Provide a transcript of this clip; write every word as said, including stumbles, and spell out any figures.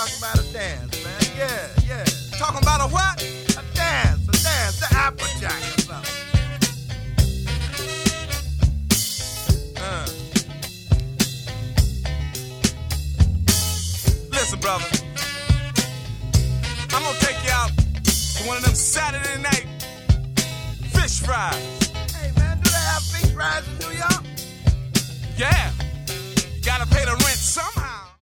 talking about a dance, man. Yeah, yeah. Talking about a what? A dance, a dance, the Applejack or something. Uh. Listen, brother. I'm gonna take you out to one of them Saturday night fish fries. Hey, man, do they have fish fries in New York? Yeah. Gotta pay the rent somehow.